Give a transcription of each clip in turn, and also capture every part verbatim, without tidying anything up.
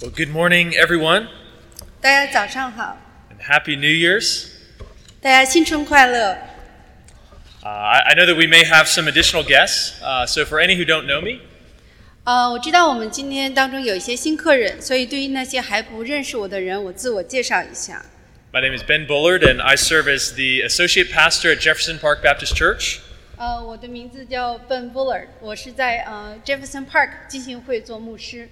Well, good morning, everyone, 大家早上好， and Happy New Year's. 大家新春快乐。 Uh, I, I know that we may have some additional guests, uh, so for any who don't know me, 呃，我知道我们今天当中有一些新客人，所以对于那些还不认识我的人，我自我介绍一下。 my name is Ben Bullard, and I serve as the Associate Pastor at Jefferson Park Baptist Church. 呃，我的名字叫 Ben Bullard， 我是在呃 Jefferson Park 浸信会做牧师。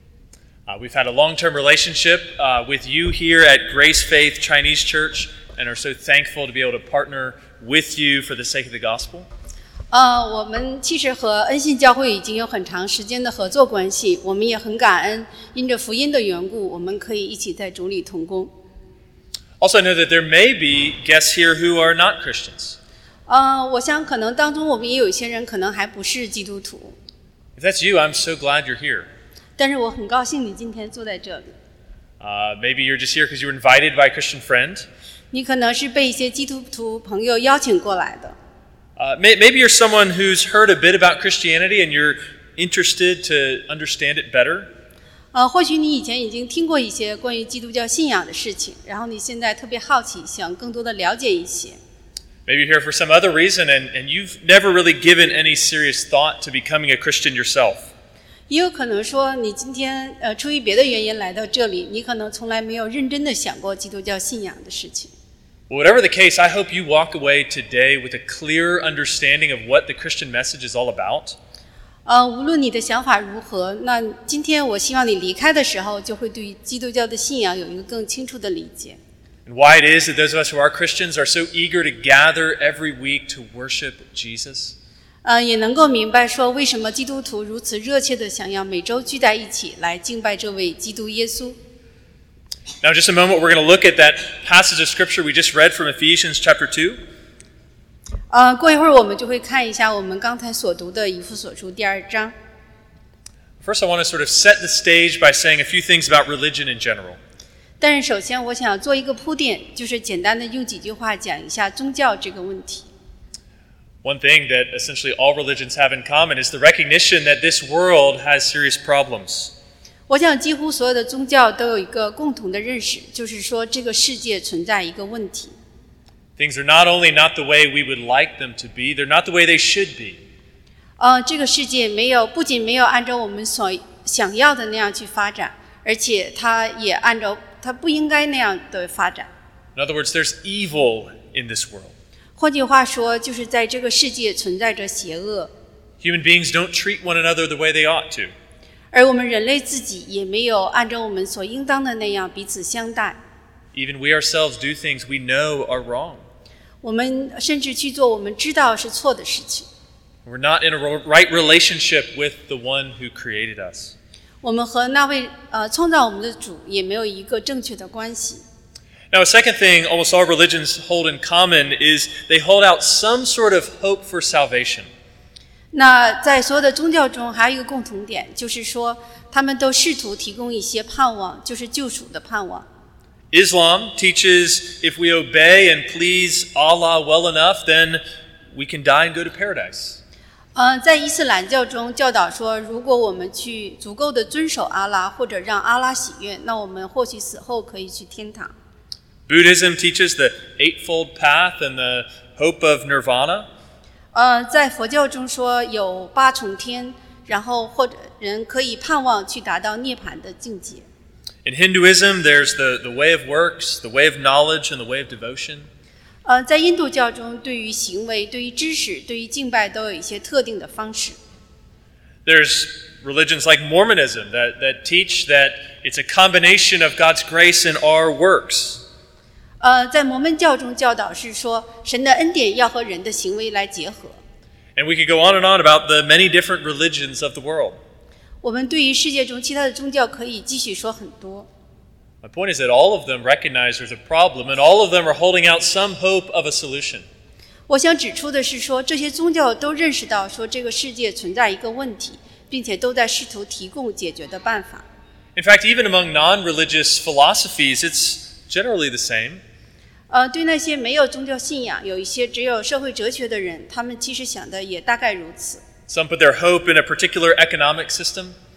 Uh, we've had a long-term relationship uh, with you here at Grace Faith Chinese Church, and are so thankful to be able to partner with you for the sake of the gospel. 呃，我们其实和恩信教会已经有很长时间的合作关系，我们也很感恩，因着福音的缘故，我们可以一起在主里同工。 Also, I know that there may be guests here who are not Christians. 呃，我想可能当中我们也有一些人可能还不是基督徒， If that's you, I'm so glad you're here. 但是我很高兴你今天坐在这里。 Uh, maybe you're just here because you were invited by a Christian friend. 你可能是被一些基督徒朋友邀请过来的。 Uh, may, maybe you're someone who's heard a bit about Christianity and you're interested to understand it better. 呃，或许你以前已经听过一些关于基督教信仰的事情，然后你现在特别好奇，想更多的了解一些。 Maybe you're here for some other reason and, and you've never really given any serious thought to becoming a Christian yourself. 也有可能说，你今天呃出于别的原因来到这里，你可能从来没有认真的想过基督教信仰的事情。 Whatever the case, I hope you walk away today with a clear understanding of what the Christian message is all about. 呃，无论你的想法如何，那今天我希望你离开的时候，就会对于基督教的信仰有一个更清楚的理解。 And why it is that those of us who are Christians are so eager to gather every week to worship Jesus. 呃，也能够明白说，为什么基督徒如此热切的想要每周聚在一起来敬拜这位基督耶稣。 Now, in just a moment, we're going to look at that passage of Scripture we just read from Ephesians chapter two. 呃，过一会儿我们就会看一下我们刚才所读的以弗所书第二章。 First, I want to sort of set the stage by saying a few things about religion in general. 但是首先我想做一个铺垫，就是简单的用几句话讲一下宗教这个问题。 One thing that essentially all religions have in common is the recognition that this world has serious problems. 我想几乎所有的宗教都有一个共同的认识，就是说这个世界存在一个问题。 Things are not only not the way we would like them to be, they're not the way they should be. 呃，这个世界没有，不仅没有按照我们所想要的那样去发展，而且它也按照它不应该那样的发展。 In other words, there's evil in this world. 换句话说，就是在这个世界存在着邪恶， Human beings don't treat one another the way they ought to. 而我们人类自己也没有按照我们所应当的那样彼此相待。 Even we ourselves do things we know are wrong. 我们甚至去做我们知道是错的事情。 We're not in a right relationship with the one who created us. 我们和那位呃创造我们的主也没有一个正确的关系。 Now, a second thing almost all religions hold in common is they hold out some sort of hope for salvation. 那在所有的宗教中，还有一个共同点，就是说他们都试图提供一些盼望，就是救赎的盼望。 Islam teaches if we obey and please Allah well enough, then we can die and go to paradise. 呃，在伊斯兰教中教导说，如果我们去足够的遵守阿拉，或者让阿拉喜悦，那我们或许死后可以去天堂。 Buddhism teaches the Eightfold Path and the hope of nirvana. 呃，在佛教中说有八重天，然后或者人可以盼望去达到涅槃的境界。 In Hinduism, there's the, the way of works, the way of knowledge, and the way of devotion. 呃，在印度教中，对于行为、对于知识、对于敬拜都有一些特定的方式。 There's religions like Mormonism that, that teach that it's a combination of God's grace and our works. 呃，在摩门教中教导是说，神的恩典要和人的行为来结合。 And we could go on and on about the many different religions of the world. 我们对于世界中其他的宗教可以继续说很多。 My point is that all of them recognize there's a problem, and all of them are holding out some hope of a solution. 我想指出的是说，这些宗教都认识到说这个世界存在一个问题，并且都在试图提供解决的办法。 In fact, even among non-religious philosophies, it's generally the same. 呃，对那些没有宗教信仰、有一些只有社会哲学的人，他们其实想的也大概如此。 Some put their hope in a particular economic system.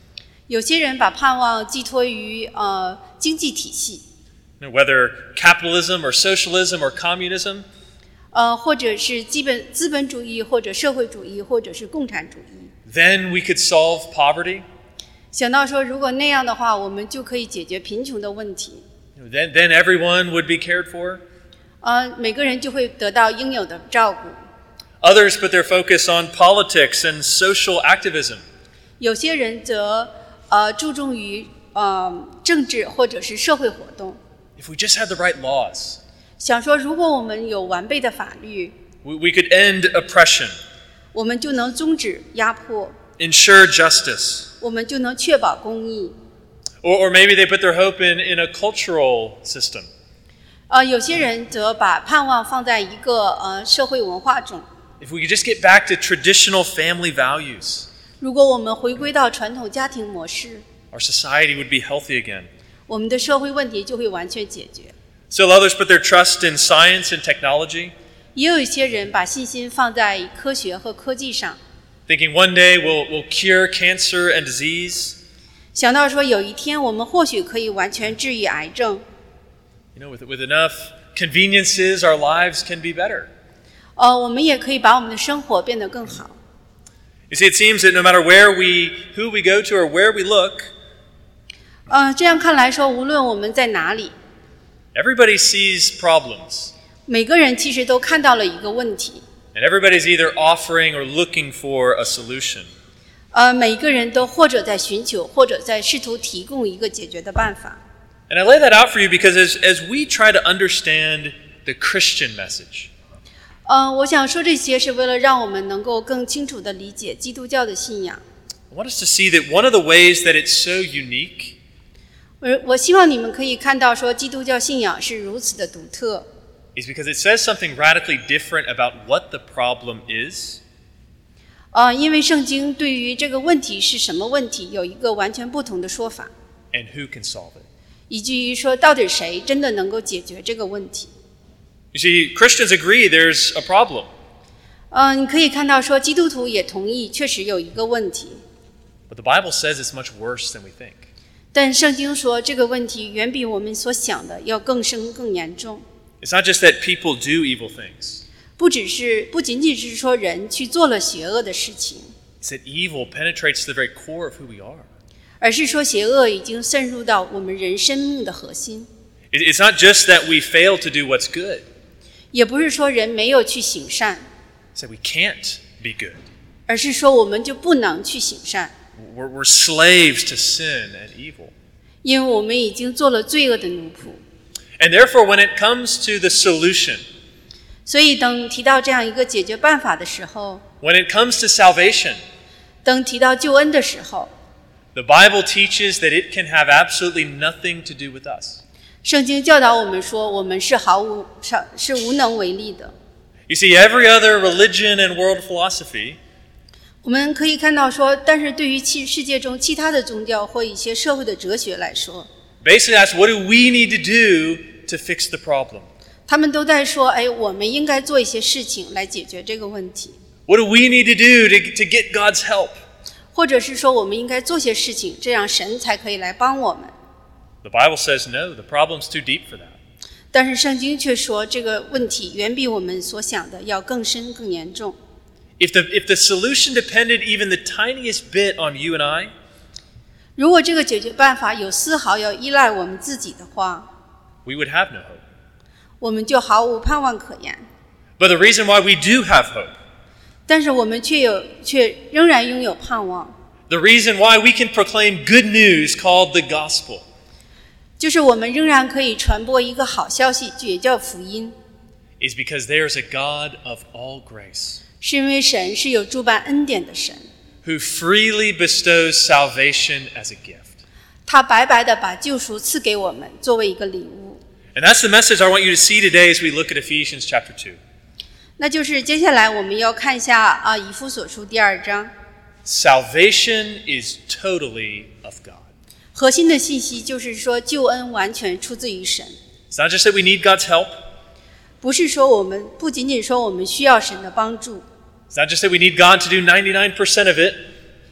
有些人把盼望寄托于呃经济体系， whether capitalism or socialism or communism. 呃，或者是基本资本主义，或者社会主义，或者是共产主义。 Then we could solve poverty. 想到说，如果那样的话，我们就可以解决贫穷的问题。 Then, then everyone would be cared for. 呃，每个人就会得到应有的照顾。 Others put their focus on politics and social activism. 有些人则呃注重于呃政治或者是社会活动。 If we just had the right laws, 想说，如果我们有完备的法律， we, we could end oppression, 我们就能终止压迫， ensure justice. 我们就能确保公义。 Or, or maybe they put their hope in, in a cultural system. 呃，有些人则把盼望放在一个呃社会文化中。 If we could just get back to traditional family values, 如果我们回归到传统家庭模式， our society would be healthy again. 我们的社会问题就会完全解决。 Still others put their trust in science and technology, 也有一些人把信心放在科学和科技上， thinking one day we'll, we'll cure cancer and disease. 想到说有一天我们或许可以完全治愈癌症。 You know, with, with enough conveniences, our lives can be better. 呃，我们也可以把我们的生活变得更好。 You see, it seems that no matter where we, who we go to or where we look, 呃，这样看来说，无论我们在哪里， everybody sees problems. 每个人其实都看到了一个问题。 And everybody's either offering or looking for a solution. 呃，每个人都或者在寻求，或者在试图提供一个解决的办法。 And I lay that out for you because as, as we try to understand the Christian message, 呃，我想说这些是为了让我们能够更清楚地理解基督教的信仰。 I want us to see that one of the ways that it's so unique 我我希望你们可以看到说基督教信仰是如此的独特， is because it says something radically different about what the problem is, 呃，因为圣经对于这个问题是什么问题有一个完全不同的说法， and who can solve it. 以至于说到底谁真的能够解决这个问题。 You see, Christians agree there's a problem, 呃，你可以看到说基督徒也同意确实有一个问题， but the Bible says it's much worse than we think. 但圣经说这个问题远比我们所想的要更深更严重。 It's not just that people do evil things, 不只是不仅仅是说人去做了邪恶的事情， it's that evil penetrates the very core of who we are. 而是说邪恶已经渗入到我们人生命的核心。 It- It's not just that we fail to do what's good, 也不是说人没有去行善， it's that we can't be good. 而是说我们就不能去行善， We're, we're slaves to sin and evil. 因为我们已经做了罪恶的奴仆。 And therefore, when it comes to the solution, 所以等提到这样一个解决办法的时候， when it comes to salvation, 等提到救恩的时候， the Bible teaches that it can have absolutely nothing to do with us. 圣经教导我们说，我们是毫无是无能为力的。 You see, every other religion and world philosophy 我们可以看到说，但是对于其世界中其他的宗教或一些社会的哲学来说， basically asks, what do we need to do to fix the problem? 他们都在说，哎，我们应该做一些事情来解决这个问题， What do we need to do to, to get God's help? 或者是说我们应该做些事情，这样神才可以来帮我们。 The Bible says no, the problem's too deep for that. 但是圣经却说，这个问题远比我们所想的要更深更严重。 If the, if the solution depended even the tiniest bit on you and I, 如果这个解决办法有丝毫要依赖我们自己的话， we would have no hope. 我们就毫无盼望可言。 But the reason why we do have hope, 但是我们却有却仍然拥有盼望， the reason why we can proclaim good news called the gospel, 就是我们仍然可以传播一个好消息，也叫福音， is because there's a God of all grace 是因为神是有诸般恩典的神， who freely bestows salvation as a gift. 他白白的把救赎赐给我们，作为一个礼物。 And that's the message I want you to see today as we look at Ephesians chapter two. 那就是接下来我们要看一下啊，以弗所书第二章， Salvation is totally of God. 核心的信息就是说，救恩完全出自于神， It's not just that we need God's help. 不是说我们不仅仅说我们需要神的帮助， It's not just that we need God to do ninety-nine percent of it.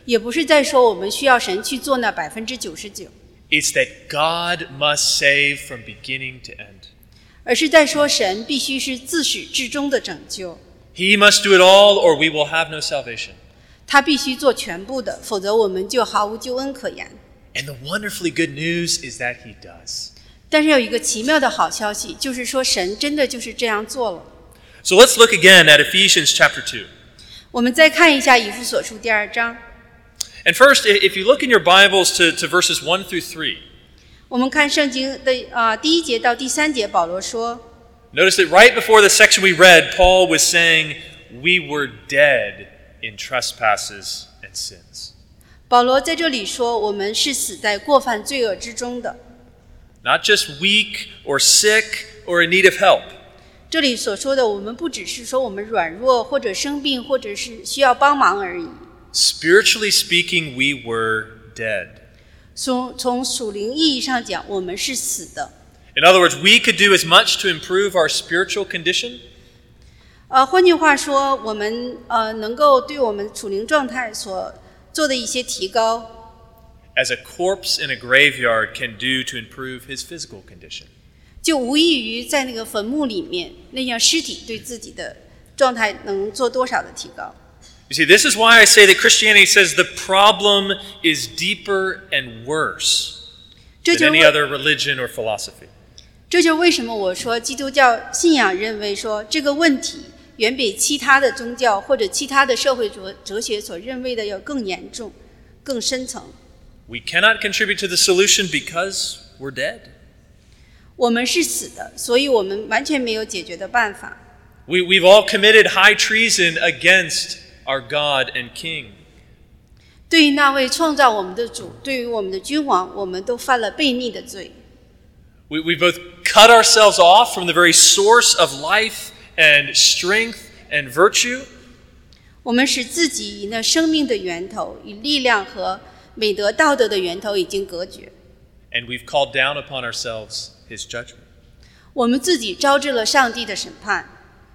也不是在说我们需要神去做那百分之九十九， It's that God must save from beginning to end. 而是在说神必须是自始至终的拯救， He must do it all or we will have no salvation. 他必须做全部的，否则我们就毫无救恩可言。 And the wonderfully good news is that he does. 但是有一个奇妙的好消息，就是说神真的就是这样做了。 So let's look again at Ephesians chapter two. 我们再看一下以弗所书第二章。 And first, if you look in your Bibles to, to verses one through three, 我们看圣经的啊、第一节到第三节，保罗说， notice that right before the section we read, Paul was saying, we were dead in trespasses and sins. 保罗在这里说，我们是死在过犯罪恶之中的。 Not just weak or sick or in need of help. 这里所说的，我们不只是说我们软弱或者生病，或者是需要帮忙而已。 Spiritually speaking, we were dead. 从从属灵意义上讲，我们是死的。 In other words, we could do as much to improve our spiritual condition 呃，换句话说，我们呃能够对我们属灵状态所做的一些提高， as a corpse in a graveyard can do to improve his physical condition. 就无异于在那个坟墓里面，那样尸体对自己的状态能做多少的提高。 You see, this is why I say that Christianity says the problem is deeper and worse 这 than 就是 any 为 other religion or philosophy. 这就是为什么我说基督教信仰认为说这个问题远比其他的宗教或者其他的社会哲哲学所认为的要更严重、更深层。 We cannot contribute to the solution because we're dead. 我们是死的，所以我们完全没有解决的办法。 We, we've all committed high treason against our God and King. 对于那位创造我们的主，对于我们的君王，我们都犯了悖逆的罪。 We, we both cut ourselves off from the very source of life and strength and virtue. 我们使自己与那生命的源头、与力量和美德道德的源头已经隔绝。 And we've called down upon ourselves his judgment. 我们自己招致了上帝的审判。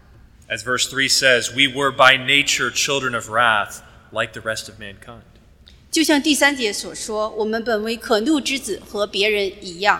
As verse three says, we were by nature children of wrath, like the rest of mankind. 就像第三节所说，我们本为可怒之子，和别人一样。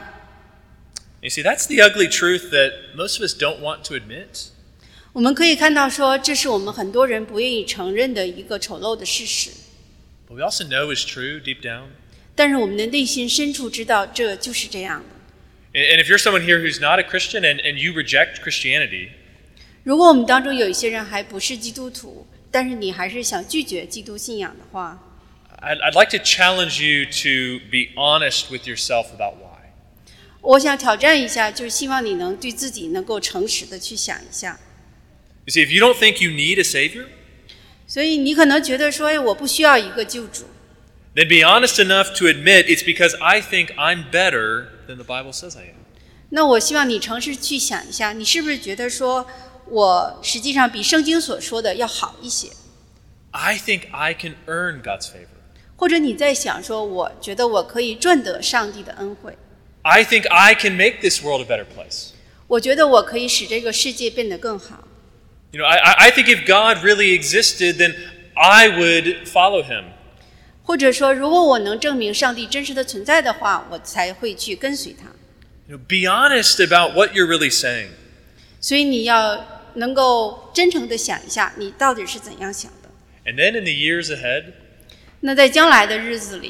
You see, that's the ugly truth that most of us don't want to admit. 我们可以看到说，这是我们很多人不愿意承认的一个丑陋的事实。 But we also know is true deep down. 但是我们的内心深处知道，这就是这样的。 And if you're someone here who's not a Christian and, and you reject Christianity, 如果我们当中有一些人还不是基督徒，但是你还是想拒绝基督信仰的话， I'd, I'd like to challenge you to be honest with yourself about why. 我想挑战一下，就是希望你能对自己能够诚实的去想一下。 You see, if you don't think you need a Savior, 所以你可能觉得说，哎，我不需要一个救主， then be honest enough to admit it's because I think I'm better than the Bible says I am. 那我希望你诚实去想一下，你是不是觉得说我实际上比圣经所说的要好一些？ I think I can earn God's favor. 或者你在想说，我觉得我可以赚得上帝的恩惠， I think I can make this world a better place. 我觉得我可以使这个世界变得更好。 You know, I, I think if God really existed, then I would follow him. 或者说，如果我能证明上帝真实的存在的话，我才会去跟随他。 You know, be honest about what you're really saying. 所以你要能够真诚地想一下，你到底是怎样想的。 And then in the years ahead, 那在将来的日子里，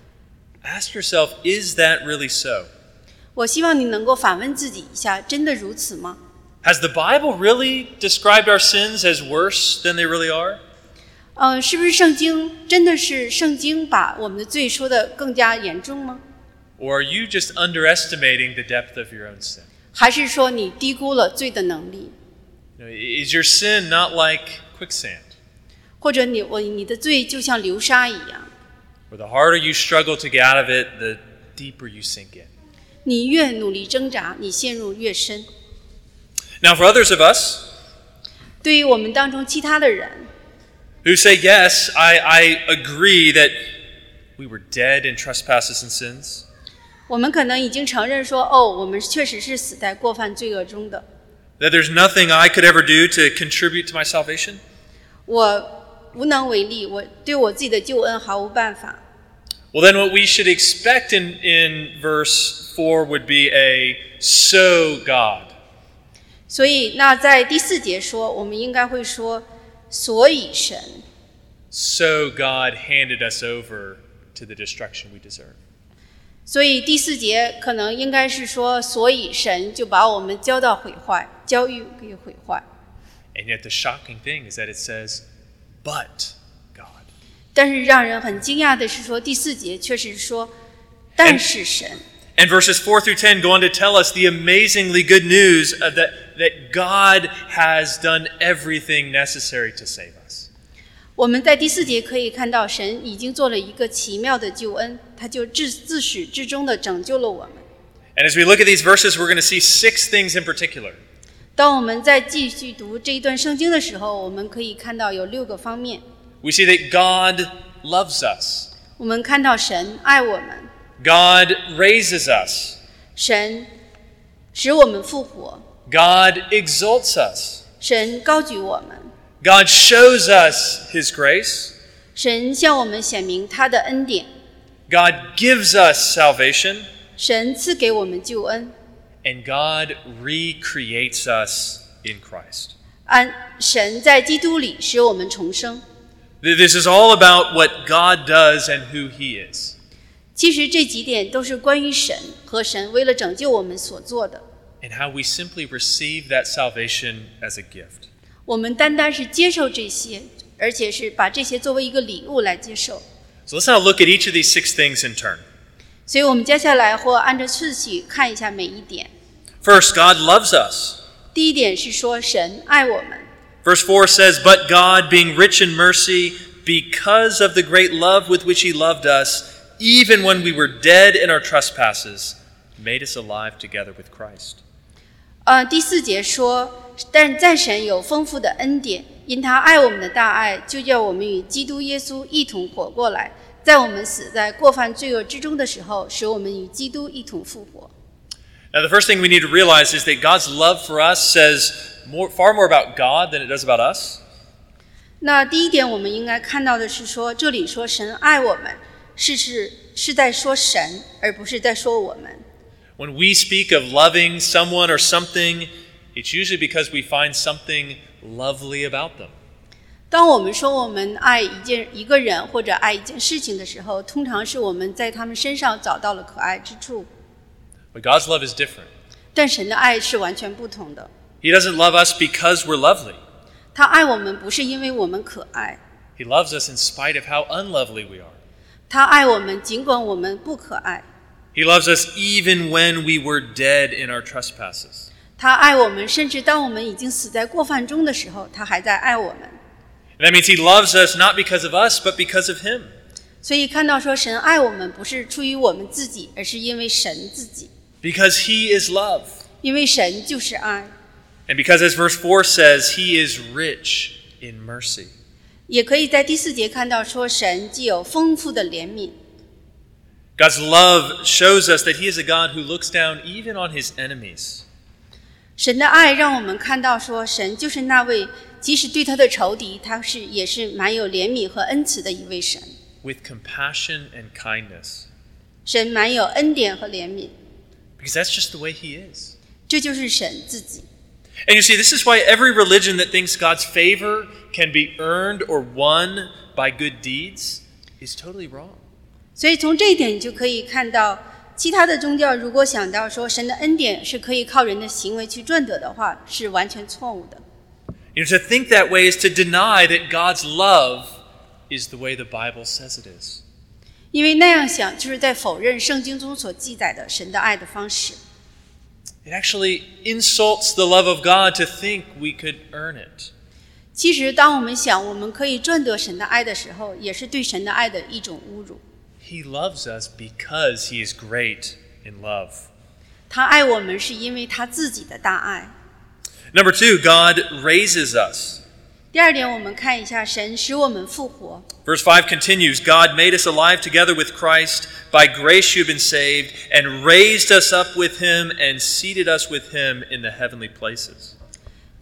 ask yourself, is that really so? 我希望你能够反问自己一下，真的如此吗？ Has the Bible really described our sins as worse than they really are? 呃，是不是圣经真的是圣经把我们的罪说得更加严重吗？ Or are you just underestimating the depth of your own sin? 还是说你低估了罪的能力？ You know, is your sin not like quicksand? 或者你我你的罪就像流沙一样， Where the harder you struggle to get out of it, the deeper you sink in. 你越努力挣扎，你陷入越深。 Now, for others of us 对于我们当中其他的人， who say, yes, I, I agree that we were dead in trespasses and sins, 我们可能已经承认说，哦，我们确实是死在过犯罪恶中的。 that there's nothing I could ever do to contribute to my salvation, 我无能为力，我对我自己的救恩毫无办法。 Well, then what we should expect in, in verse four would be a so God. 所以那在第四节说，我们应该会说，所以神。 So God handed us over to the destruction we deserve. 所以第四节可能应该是说，所以神就把我们交到毁坏，交予给毁坏。 And yet the shocking thing is that it says, but God. 但是让人很惊讶的是说，第四节却是说，但是神。 And verses four through ten go on to tell us the amazingly good news of that, that God has done everything necessary to save us. 我们在第四节可以看到，神已经做了一个奇妙的救恩，他就自自始至终的拯救了我们。 And as we look at these verses, we're going to see six things in particular. 当我们在继续读这一段圣经的时候，我们可以看到有六个方面。 We see that God loves us. 我们看到神爱我们， God raises us. 神使我们复活， God exalts us. 神高举我们， God shows us His grace. 神向我们显明他的恩典， God gives us salvation. 神赐给我们救恩， And God recreates us in Christ. 按神在基督里使我们重生。 This is all about what God does and who He is. 其实这几点都是关于神和神为了拯救我们所做的。 And how we simply receive that salvation as a gift. 我们单单是接受这些，而且是把这些作为一个礼物来接受。 So let's now look at each of these six things in turn. 所以我们接下来或按照次序看一下每一点。 First, God loves us. 第一点是说神爱我们。 Verse four says, But God, being rich in mercy, because of the great love with which He loved us, even when we were dead in our trespasses, made us alive together with Christ. 呃，第四节说，但在神有丰富的恩典，因他爱我们的大爱，就叫我们与基督耶稣一同活过来，在我们死在过犯罪恶之中的时候，使我们与基督一同复活。 Now, the first thing we need to realize is that God's love for us says more, far more about God than it does about us. 那第一点，我们应该看到的是说，这里说神爱我们，是是是在说神，而不是在说我们。 When we speak of loving someone or something, it's usually because we find something lovely about them. 当我们说我们爱一件一个人或者爱一件事情的时候，通常是我们在他们身上找到了可爱之处。 But God's love is different. 但神的爱是完全不同的。 He doesn't love us because we're lovely. 他爱我们不是因为我们可爱， He loves us in spite of how unlovely we are. 他爱我们尽管我们不可爱， He loves us even when we were dead in our trespasses. 他爱我们甚至当我们已经死在过犯中的时候，他还在爱我们。 And that means He loves us not because of us, but because of Him. 所以看到说神爱我们不是出于我们自己，而是因为神自己， Because He is love. 因为神就是爱。 And because, as verse four says, He is rich in mercy. 也可以在第四节看到说神既有丰富的怜悯。 God's love shows us that He is a God who looks down even on His enemies. 神的爱让我们看到说神就是那位即使对他的仇敌，他是也是蛮有怜悯和恩慈的一位神。 With compassion and kindness. 神蛮有恩典和怜悯， Because that's just the way He is. 这就是神自己。 And you see, this is why every religion that thinks God's favor can be earned or won by good deeds is totally wrong. 所以从这一点你就可以看到，其他的宗教如果想到说神的恩典是可以靠人的行为去赚得的话，是完全错误的。 You know, to think that way is to deny that God's love is the way the Bible says it is. 因为那样想就是在否认圣经中所记载的神的爱的方式。 It actually insults the love of God to think we could earn it. 其实当我们想我们可以赚得神的爱的时候，也是对神的爱的一种侮辱。 He loves us because He is great in love. 他爱我们是因为他自己的大爱。 Number two, God raises us. 第二点，我们看一下神使我们复活。 Verse five continues, God made us alive together with Christ. By grace you've been saved, and raised us up with Him and seated us with Him in the heavenly places.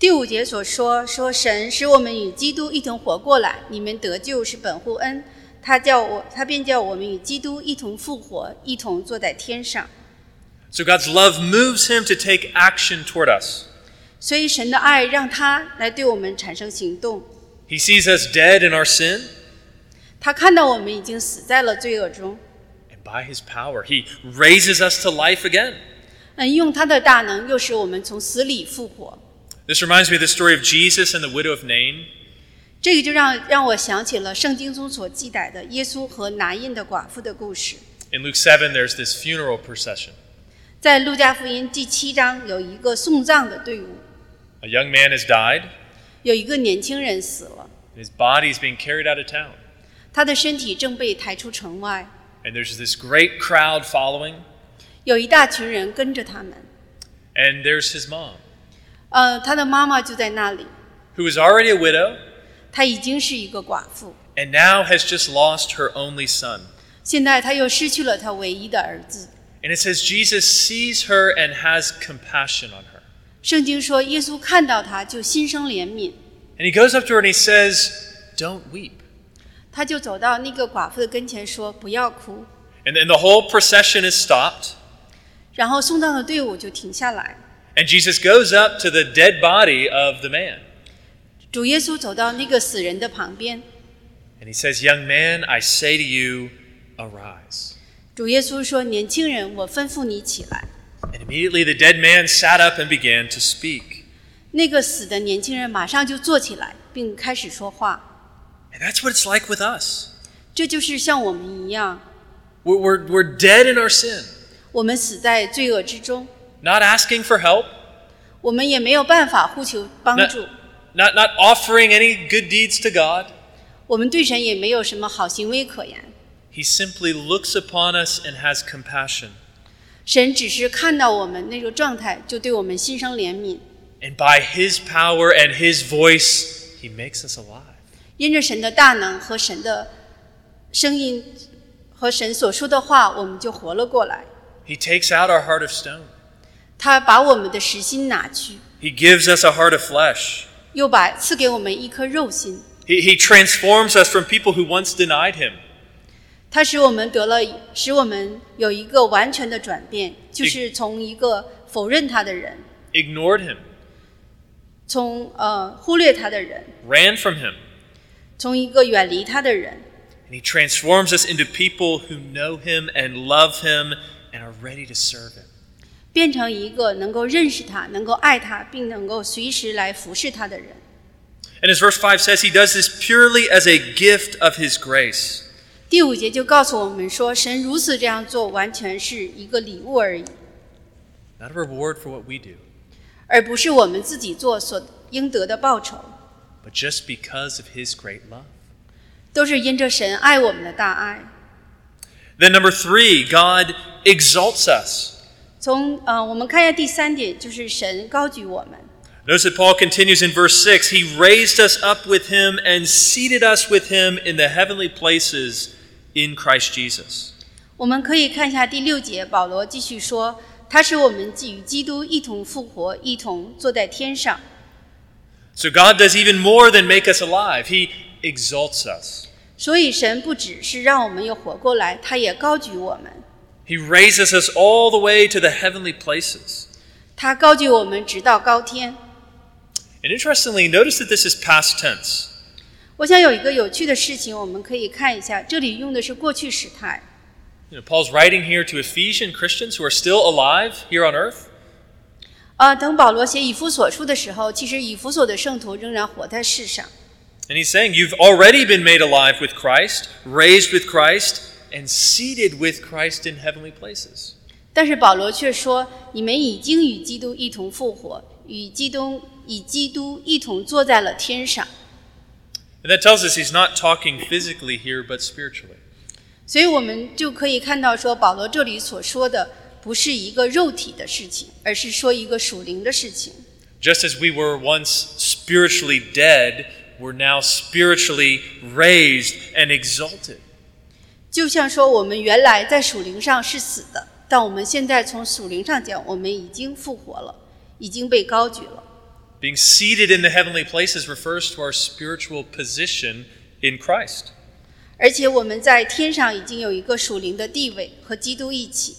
第五节所说，说神使我们与基督一同活过来，你们得救是本乎恩，他叫我，他便叫我们与基督一同复活，一同坐在天上。 So God's love moves him to take action toward us. 所以神的爱让他来对我们产生行动。 He sees us dead in our sin, 他看到我们已经死在了罪恶中， and by his power, he raises us to life again. 嗯，用他的大能又使我们从死里复活。 This reminds me of the story of Jesus and the widow of Nain. 这个就让让我想起了圣经中所记载的耶稣和拿因的寡妇的故事。 In Luke seven, there's this funeral procession. 在路加福音第七章有一个送葬的队伍， A young man has died, 有一个年轻人死了， and his body is being carried out of town. 他的身体正被抬出城外， And there's this great crowd following, 有一大群人跟着他们。 and there's his mom, 呃，他的妈妈就在那里， who is already a widow, 她已经是一个寡妇， and now has just lost her only son. 现在她又失去了她唯一的儿子。 And it says Jesus sees her and has compassion on her. 圣经说，耶稣看到她就心生怜悯， And he goes up to her and he says, "Don't weep." 他就走到那个寡妇的跟前说：“不要哭。” And then the whole procession is stopped, 然后送葬的队伍就停下来， and Jesus goes up to the dead body of the man. 主耶稣走到那个死人的旁边， And he says, "Young man, I say to you, arise." 主耶稣说：“年轻人，我吩咐你起来。” And immediately the dead man sat up and began to speak. 那个死的年轻人马上就坐起来，并开始说话。 And that's what it's like with us. 这就是像我们一样， We're, we're, we're dead in our sin, 我们死在罪恶之中， not asking for help, 我们也没有办法呼求帮 not, 助， not, not offering any good deeds to God. 我们对神也没有什么好行为可言。 He simply looks upon us and has compassion. 神只是看到我们那个状态，就对我们心生怜悯。 And by his power and his voice, he makes us alive. 因着神的大能和神的声音和神所说的话，我们就活了过来。 He takes out our heart of stone. 他把我们的实心拿去， He gives us a heart of flesh. 又把赐给我们一颗肉心。 He, he transforms us from people who once denied him. 他使我们得了，使我们有一个完全的转变，就是从一个否认他的人， Ignored him, 从呃忽略他的人， ran from him. 从一个远离他的人， And he transforms us into people who know him and love him and are ready to serve him. 变成一个能够认识他、能够爱他，并能够随时来服侍他的人。 And as verse five says, he does this purely as a gift of his grace. 第五节就告诉我们说，神如此这样做，完全是一个礼物而已， Not a reward for what we do, 而不是我们自己做所应得的报酬， but just because of his great love. 都是因着神爱我们的大爱。 Then number three, God exalts us. 从呃，我们看一下第三点，就是神高举我们。 Notice that Paul continues in verse six, he raised us up with him and seated us with him in the heavenly places in Christ Jesus. 我们可以看一下第六节，保罗继续说，他使我们既与基督一同复活，一同坐在天上。 So God does even more than make us alive. He exalts us. 所以神不只是让我们又活过来，他也高举我们。 He raises us all the way to the heavenly places. 他高举我们直到高天。 And interestingly, notice that this is past tense. 我想有一个有趣的事情，我们可以看一下，这里用的是过去时态。 You know, Paul's writing here to Ephesian Christians who are still alive here on earth. 呃，等保罗写以弗所书的时候，其实以弗所的圣徒仍然活在世上。 And he's saying, you've already been made alive with Christ, raised with Christ, and seated with Christ in heavenly places. 但是保罗却说，你们已经与基督一同复活，与基督与基督一同坐在了天上。 And that tells us he's not talking physically here, but spiritually. 所以我们就可以看到说，保罗这里所说的不是一个肉体的事情，而是说一个属灵的事情。 Just as we were once spiritually dead, we're now spiritually raised and exalted. 就像说我们原来在属灵上是死的，但我们现在从属灵上讲，我们已经复活了，已经被高举了。 Being seated in the heavenly places refers to our spiritual position in Christ. 而且我们在天上已经有一个属灵的地位，和基督一起。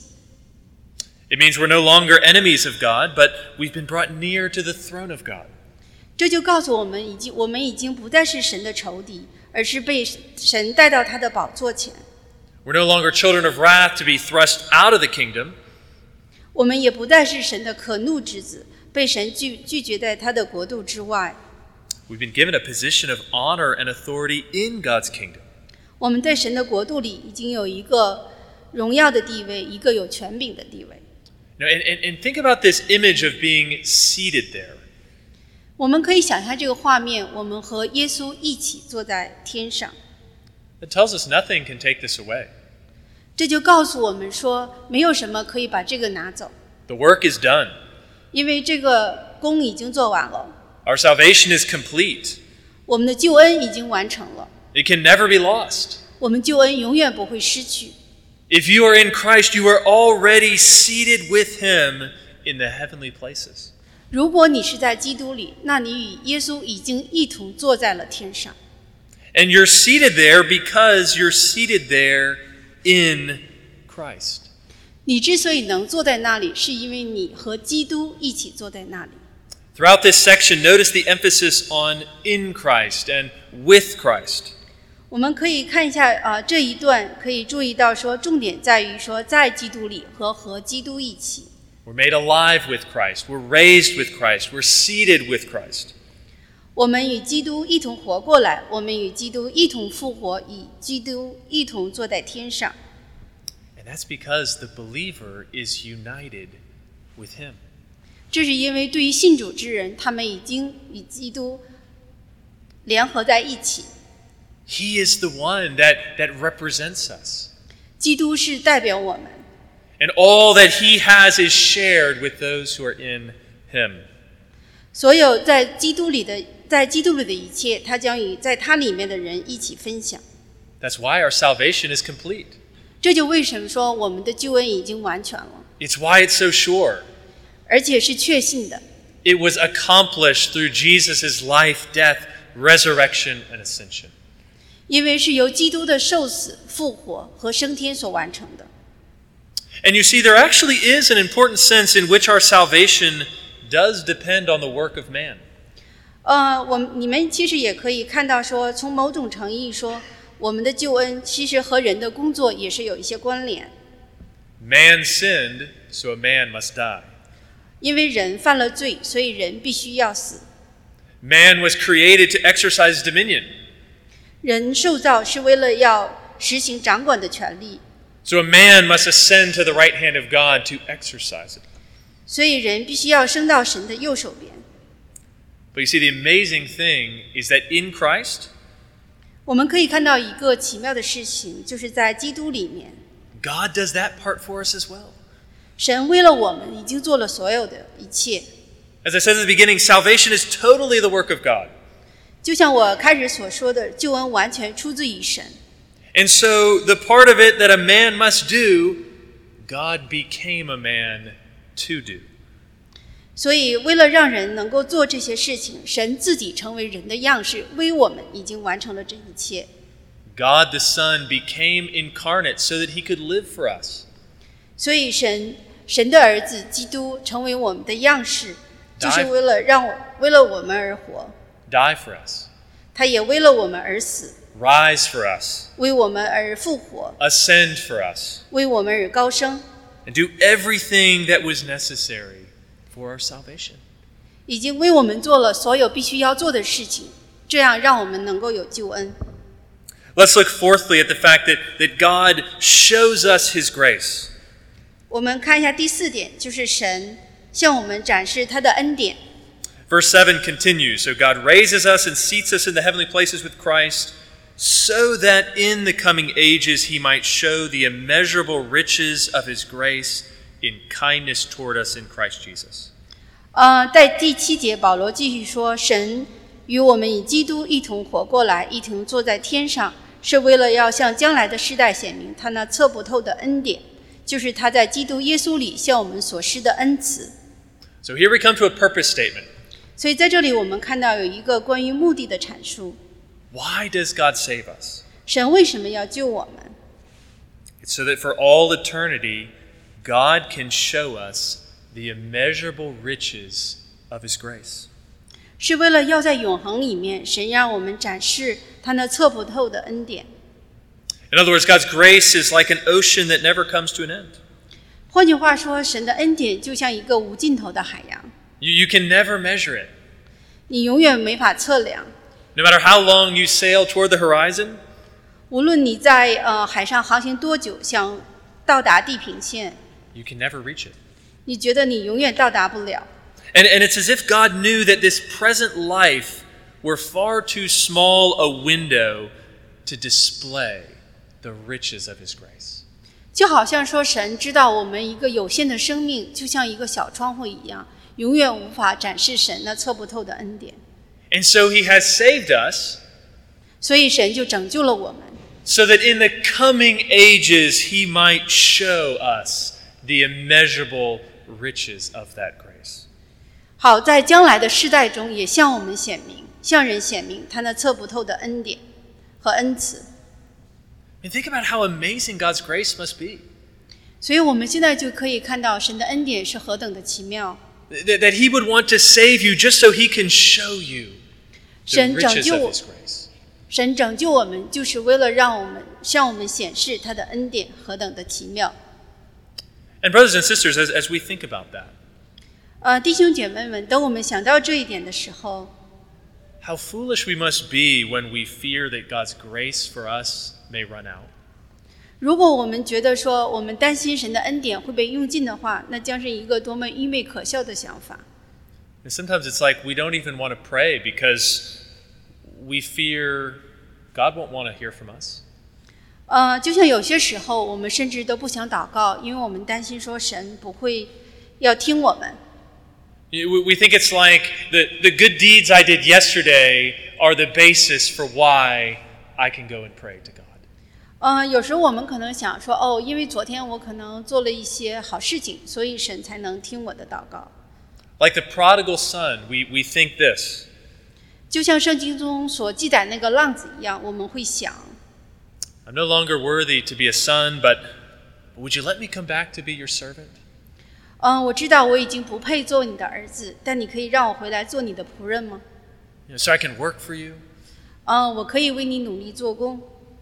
It means we're no longer enemies of God, but we've been brought near to the throne of God. 这就告诉我们，已经我们已经不再是神的仇敌，而是被神带到他的宝座前。 We're no longer children of wrath to be thrust out of the kingdom. 我们也不再是神的可怒之子，被神拒拒绝在他的国度之外。 We've been given a position of honor and authority in God's kingdom. 我们在神的国度里已经有一个荣耀的地位，一个有权柄的地位。 Now, and, and, and think about this image of being seated there. 我们可以想象这个画面，我们和耶稣一起坐在天上。 It tells us nothing can take this away. 这就告诉我们说，没有什么可以把这个拿走， The work is done. 因为这个工已经做完了， Our salvation is complete. 我们的救恩已经完成了， It can never be lost. 我们救恩永远不会失去。 If you are in Christ, you are already seated with Him in the heavenly places. 如果你是在基督里，那你与耶稣已经一同坐在了天上。 And you're seated there because you're seated there in Christ. 你之所以能坐在那里，是因为你和基督一起坐在那里。 Throughout this section, notice the emphasis on in Christ and with Christ. 我们可以看一下啊、呃，这一段可以注意到说，重点在于说在基督里和和基督一起。 We're made alive with Christ. We're raised with Christ. We're seated with Christ. 我们与基督一同活过来，我们与基督一同复活，与基督一同坐在天上。 And that's because the believer is united with Him. 这是因为对于信主之人，他们已经与基督联合在一起。 He is the one that, that represents us. 基督是代表我们， And all that He has is shared with those who are in Him. 所有在基督里的，在基督里的一切，他将与在他里面的人一起分享。 That's why our salvation is complete. 这就为什么说我们的救恩已经完全了， It's why it's so sure. 而且是确信的。 It was accomplished through Jesus' life, death, resurrection, and ascension. 因为是由基督的受死、复活和升天所完成的。 And you see, there actually is an important sense in which our salvation does depend on the work of man. 呃，我们你们其实也可以看到说，从某种程意说，我们的救恩其实和人的工作也是有一些关联。 Man sinned, so a man must die. 因为人犯了罪，所以人必须要死。 Man was created to exercise dominion. 人受造是为了要实行掌管的权利， So a man must ascend to the right hand of God to exercise it. 所以人必须要升到神的右手边。 But you see, the amazing thing is that in Christ, 我们可以看到一个奇妙的事情，就是在基督里面， God does that part for us as well. 神为了我们已经做了所有的一切。 As I said at the beginning, salvation is totally the work of God. 就像我开始所说的，救恩完全出自于神。 And so the part of it that a man must do, God became a man to do. 所以为了让人能够做这些事情，神自己成为人的样式，为我们已经完成了这一切。 God the Son became incarnate so that He could live for us. 所以神神的儿子基督成为我们的样式，就是为了让我为了我们而活， Die for us. 他也为了我们而死， Rise for us. 为我们而复活， Ascend for us. 为我们而高升， And do everything that was necessary for our salvation. 已经为我们做了所有必须要做的事情，这样让我们能够有救恩。 Let's look fourthly at the fact that, that God shows us His grace. 我们看一下第四点，就是神向我们展示他的恩典。 Verse seven continues, So God raises us and seats us in the heavenly places with Christ, so that in the coming ages He might show the immeasurable riches of His grace in kindness toward us in Christ Jesus. 呃，在第七节，保罗继续说，神与我们以基督一同活过来，一同坐在天上，是为了要向将来的世代显明他那测不透的恩典，就是他在基督耶稣里向我们所施的恩慈。 So here we come to a purpose statement. 所以在这里我们看到有一个关于目的的阐述。 Why does God save us? 神为什么要救我们？ It's so that for all eternity, God can show us the immeasurable riches of His grace. 是为了要在永恒里面，神让我们展示他那测不透的恩典。 In other words, God's grace is like an ocean that never comes to an end. 换句话说，神的恩典就像一个无尽头的海洋， You, you can never measure it. 你永远没法测量。 No matter how long you sail toward the horizon, 无论你在呃海上航行多久，想到达地平线， you can never reach it. 你觉得你永远到达不了。 And, and it's as if God knew that this present life were far too small a window to display the riches of His grace. 就好像说神知道我们一个有限的生命就像一个小窗户一样，永远无法展示神那测不透的恩典。 And so He has saved us 所以神就拯救了我们， so that in the coming ages He might show us the immeasurable riches of that grace. 好在将来的世代中也向我们显明，向人显明他那测不透的恩典和恩慈。 And think about how amazing God's grace must be. 所以我们现在就可以看到神的恩典是何等的奇妙。 That, that He would want to save you just so He can show you the 神拯 riches 救 of 我 His grace. 神拯救我们，就是为了让我们向我们显示他的恩典何等的奇妙。 And brothers and sisters, as, as we think about that, 呃，弟兄姐妹们，等我们想到这一点的时候， how foolish we must be when we fear that God's grace for us may run out. 如果我们觉得说我们担心神的恩典会被用尽的话，那将是一个多么愚昧可笑的想法。 And sometimes it's like we don't even want to pray because we fear God won't want to hear from us. 呃，就像有些时候我们甚至都不想祷告，因为我们担心说神不会要听我们。 We we think it's like the, the good deeds I did yesterday are the basis for why I can go and pray to God. 呃，有时候我们可能想说，哦，因为昨天我可能做了一些好事情，所以神才能听我的祷告。 Like the prodigal son, we, we think this. 就像圣经中所记载那个浪子一样，我们会想， I'm no longer worthy to be a son, but would you let me come back to be your servant? 嗯、我知道我已经不配做你的儿子，但你可以让我回来做你的仆人吗？ You know, so I can work for you? 嗯、我可以为你努力做工。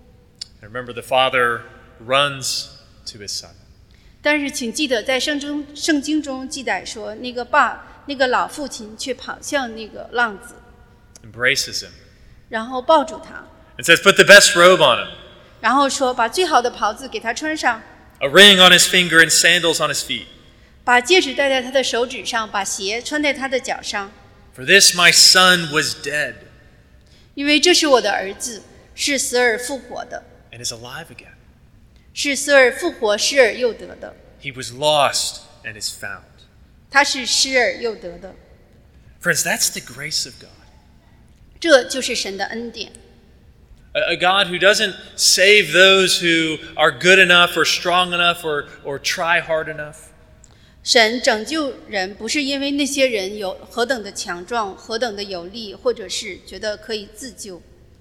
And remember, the father runs to his son. 但是请记得，在圣中圣经中记载说，那个爸，那个老父亲却跑向那个浪子， Embraces him. 然后抱住他， And says, put the best robe on him, 然后说把最好的袍子给他穿上， a ring on his finger and sandals on his feet. 把戒指戴在他的手指上，把鞋穿在他的脚上， For this my son was dead 因为这是我的儿子，是死而复活的， and is alive again. 是死而复活，失而又得的。 He was lost and is found. 他是失而又得的， Friends, that's the grace of God. 这就是神的恩典。 A, a God who doesn't save those who are good enough or strong enough or, or try hard enough. 神拯救人，不是因为那些人有何等的强壮，何等的有力，或者是觉得可以自救。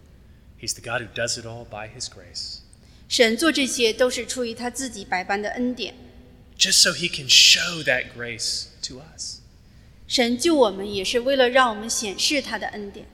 He's the God who does it all by His grace. 神做这些都是出于他自己百般的恩典。 Just so He can show that grace to us. 神救我们也是为了让我们显示他的恩典。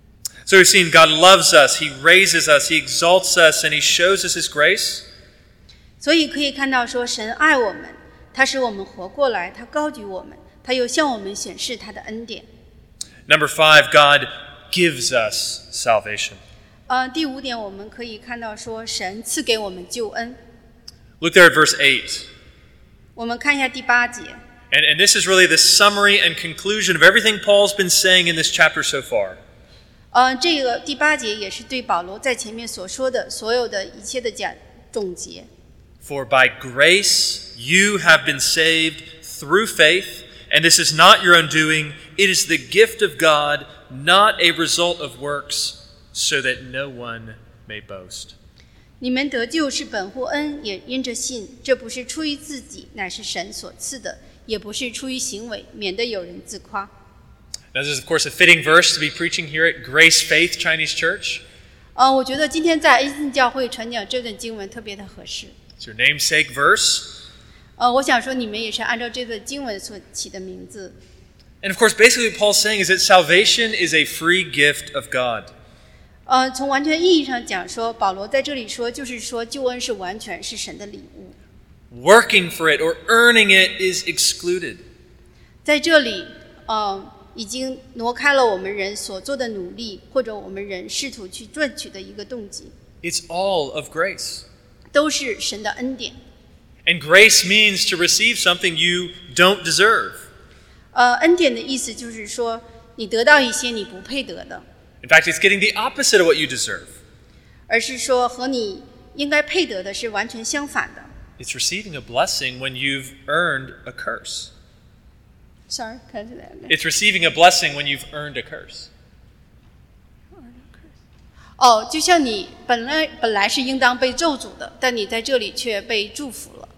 So we've seen God loves us, He raises us, He exalts us, and He shows us His grace. 所以可以看到说，神爱我们，他使我们活过来，他高举我们，他又向我们显示他的恩典。 Number five, God gives us salvation. 呃，第五点我们可以看到说，神赐给我们救恩。 Look there at verse eight. 我们看一下第八节。 And, and this is really the summary and conclusion of everything Paul's been saying in this chapter so far. 呃，这个第八节也是对保罗在前面所说的所有的一切的讲总结。 For by grace you have been saved through faith, and this is not your own doing, it is the gift of God, not a result of works, so that no one may boast. 你们得救是本乎恩，也因着信。这不是出于自己，乃是神所赐的；也不是出于行为，免得有人自夸。 Now Now, this is, of course, a fitting verse to be preaching here at Grace Faith Chinese Church. 呃，我觉得今天在 A C 教会传讲这段经文特别的合适。 It's your namesake verse. 呃，我想说你们也是按照这段经文所起的名字。 And of course, basically what Paul's saying is that salvation is a free gift of God. 呃，从完全意义上讲说，保罗在这里说，就是说救恩是完全是神的礼物。 Working for it or earning it is excluded. 在这里，呃，已经挪开了我们人所做的努力，或者我们人试图去赚取的一个动机。 It's all of grace. 都是神的恩典。 And grace means to receive something you don't deserve. 呃，恩典的意思就是说，你得到一些你不配得的。 In fact, it's getting the opposite of what you deserve. 而是说和你应该配得的是完全相反的。 It's receiving a blessing when you've earned a curse. Sorry, can I do that again? It's receiving a blessing when you've earned a curse. 哦，就像你本来本来是应当被咒诅的，但你在这里却被祝福了。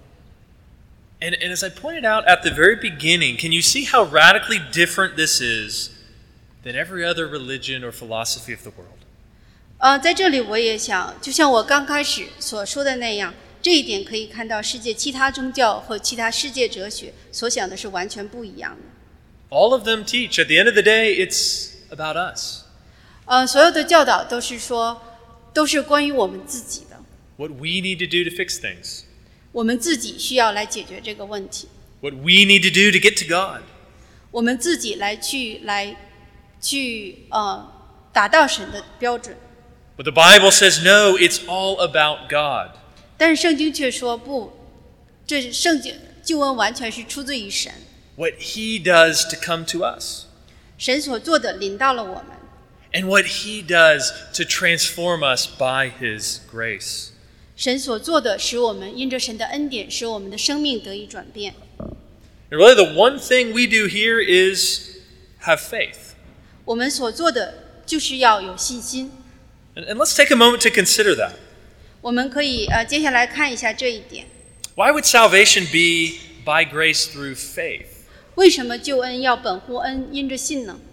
And, and as I pointed out at the very beginning, can you see how radically different this is than every other religion or philosophy of the world? 呃，在这里我也想，就像我刚开始所说的那样，这一点可以看到世界其他宗教和其他世界哲学所想的是完全不一样的。 All of them teach, at the end of the day, it's about us. 呃，所有的教导都是说，都是关于我们自己的。 What we need to do to fix things. 我们自己需要来解决这个问题。 What we need to do to get to God. 我们自己来去来去呃达到神的标准。 But the Bible says no, it's all about God. 但是圣经却说不，这是圣经救恩完全是出自于神。 What He does to come to us. 神所做的临到了我们。 And what He does to transform us by His grace. 神所做的使我们因着神的恩典，使我们的生命得以转变。 And really the one thing we do here is have faith. 我们所做的就是要有信心。 And, and let's take a moment to consider that. 我们可以呃接下来看一下这一点。 Why would salvation be by grace through faith? 为什么救恩要本乎恩，因着信呢？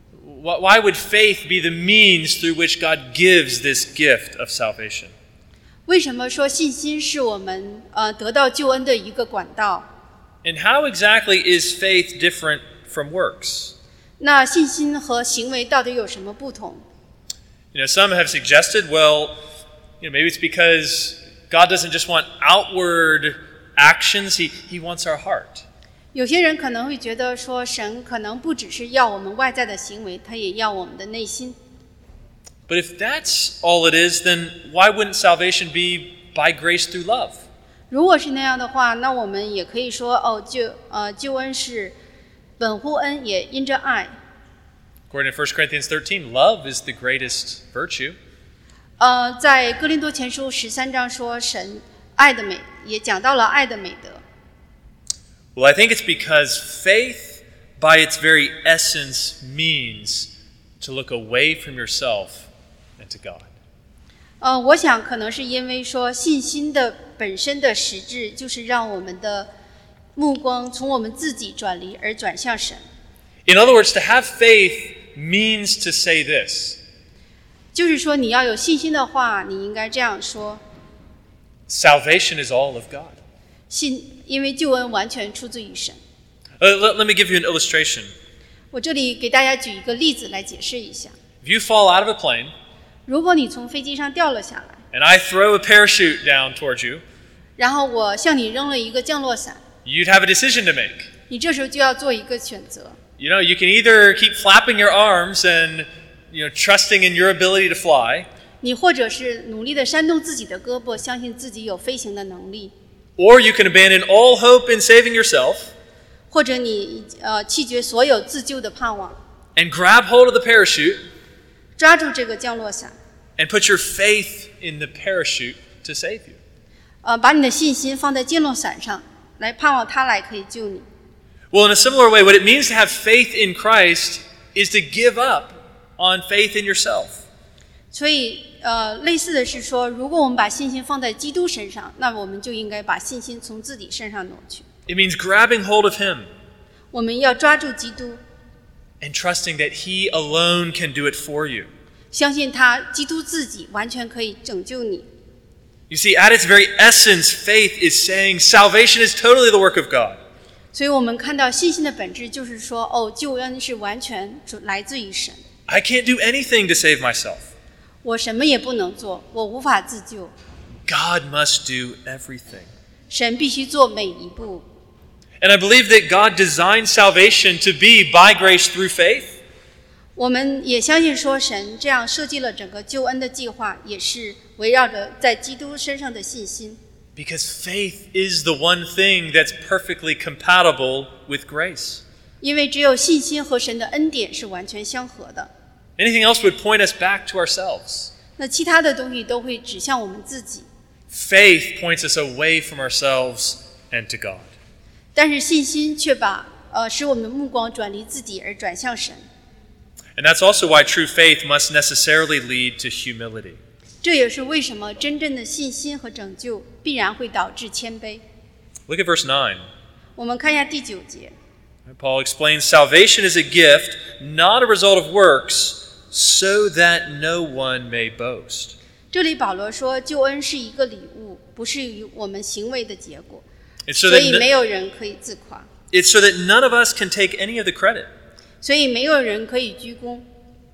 Why would faith be the means through which God gives this gift of salvation? 为什么说信心是我们呃得到救恩的一个管道？ And how exactly is faith different from works? 那信心和行为到底有什么不同？ You know, some have suggested, well, you know, maybe it's because God doesn't just want outward actions, He, he wants our heart. 有些人可能会觉得说，神可能不只是要我们外在的行为，他也要我们的内心。 But if that's all it is, then why wouldn't salvation be by grace through love? 如果是那样的话，那我们也可以说，哦，救呃救恩是本乎恩，也因着爱。 According to First Corinthians thirteen, love is the greatest virtue. 呃，在哥林多前书十三章说，神爱的美，也讲到了爱的美德。 Well, I think it's because faith, by its very essence, means to look away from yourself and to God. 呃，我想可能是因为说信心的本身的实质就是让我们的目光从我们自己转离而转向神。 In other words, to have faith means to say this. 就是说你要有信心的话，你应该这样说： Salvation is all of God. 信，因为救恩完全出自于神。 Uh, let, let me give you an illustration. 我这里给大家举一个例子来解释一下。 If you fall out of a plane, 如果你从飞机上掉了下来， and I throw a parachute down towards you, 然后我向你扔了一个降落伞， you'd have a decision to make. 你这时候就要做一个选择。 You know, you can either keep flapping your arms and, you know, trusting in your ability to fly, 你或者是努力地扇动自己的胳膊，相信自己有飞行的能力， or you can abandon all hope in saving yourself 或者你呃弃绝所有自救的盼望， and grab hold of the parachute 抓住这个降落伞， and put your faith in the parachute to save you. 呃，把你的信心放在降落伞上，来盼望它来可以救你。 Well, in a similar way, what it means to have faith in Christ is to give up on faith in yourself. 所以，呃，类似的是说，如果我们把信心放在基督身上，那我们就应该把信心从自己身上挪去。 It means grabbing hold of Him 我们要抓住基督， and trusting that He alone can do it for you. 相信他基督自己完全可以拯救你。 You see, at its very essence, faith is saying salvation is totally the work of God. 所以我们看到信心的本质就是说，哦，救恩是完全来自于神。 I can't do anything to save myself. 我什么也不能做，我无法自救， God must do everything. 神必须做每一步。 And I believe that God designed salvation to be by grace through faith. 我们也相信说，神这样设计了整个救恩的计划，也是围绕着在基督身上的信心。 Because faith is the one thing that's perfectly compatible with grace. 因为只有信心和神的恩典是完全相合的， Anything else would point us back to ourselves. 那其他的东西都会指向我们自己。 Faith points us away from ourselves and to God. 但是信心却把呃使我们的目光转离自己而转向神。 And that's also why true faith must necessarily lead to humility. 这也是为什么真正的信心和拯救必然会导致谦卑。 Look at verse nine. 我们看一下第九节， Paul explains salvation is a gift, not a result of works, so that no one may boast. 这里保罗说，救恩是一个礼物，不是于我们行为的结果， It's so 所 that 以 no- 没有人可以自夸， it's so that none of us can take any of the credit. 所以没有人可以居功，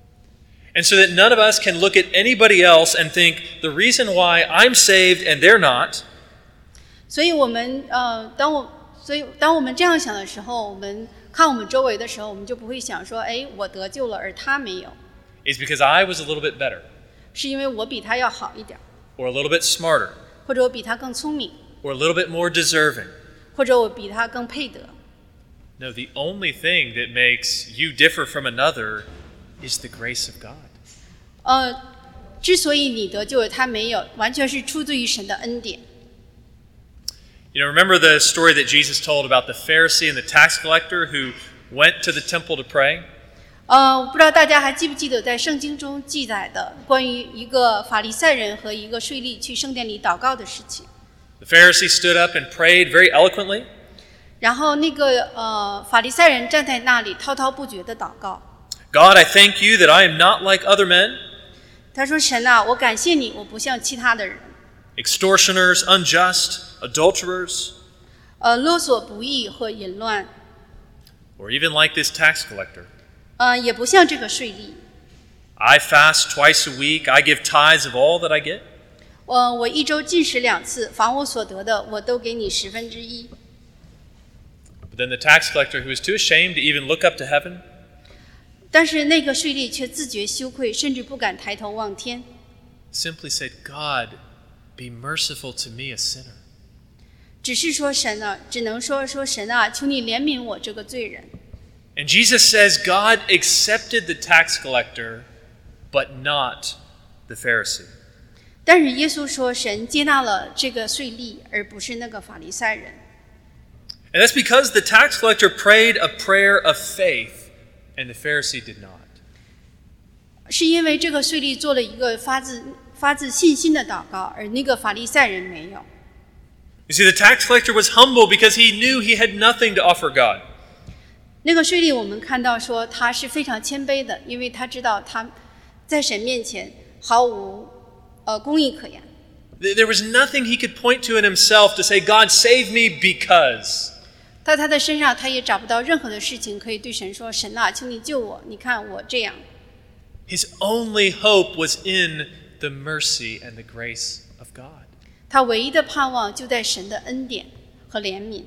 And so that none of us can look at anybody else and think the reason why I'm saved and they're not 所以我们呃，当我所以当我们这样想的时候，我们看我们周围的时候，我们就不会想说，哎，我得救了，而他没有， is because I was a little bit better 是因为我比他要好一点， or a little bit smarter 或者我比他更聪明， or a little bit more deserving. 或者我比他更配得。 No, the only thing that makes you differ from another is the grace of God. 呃，之所以你得救了，他没有，完全是出自于神的恩典。 You know, remember the story that Jesus told about the Pharisee and the tax collector who went to the temple to pray? 呃，不知道大家还记不记得，在圣经中记载的关于一个法利赛人和一个税吏去圣殿里祷告的事情。 The Pharisee stood up and prayed very eloquently. 然后那个呃法利赛人站在那里滔滔不绝地祷告， God, I thank you that I am not like other men, 他说：“神啊，我感谢你，我不像其他的人， extortioners, unjust, adulterers, 呃，勒索不义和淫乱， or even like this tax collector. 呃，也不像这个税吏。 I fast twice a week. I give tithes of all that I get. 呃，我一周进食两次，凡我所得的，我都给你十分之一。” But then the tax collector, who was too ashamed to even look up to heaven, 但是那个税吏却自觉羞愧，甚至不敢抬头望天， simply said, God, be merciful to me, a sinner. 只是说神啊，只能说说神啊，求你怜悯我这个罪人。 And Jesus says God accepted the tax collector, but not the Pharisee. 但是耶稣说，神接纳了这个税吏，而不是那个法利赛人。 And that's because the tax collector prayed a prayer of faith, and the Pharisee did not. 是因为这个税吏做了一个发自发自信心的祷告，而那个法利赛人没有。 You see, the tax collector was humble because he knew he had nothing to offer God. 那个税吏我们看到说他是非常谦卑的，因为他知道他在神面前毫无呃公义可言。 There was nothing he could point to in himself to say, God, save me because. 在他的身上，他也找不到任何的事情可以对神说：“神啊，求你救我！你看我这样。” His only hope was in the mercy and the grace of God. 他唯一的盼望就在神的恩典和怜悯。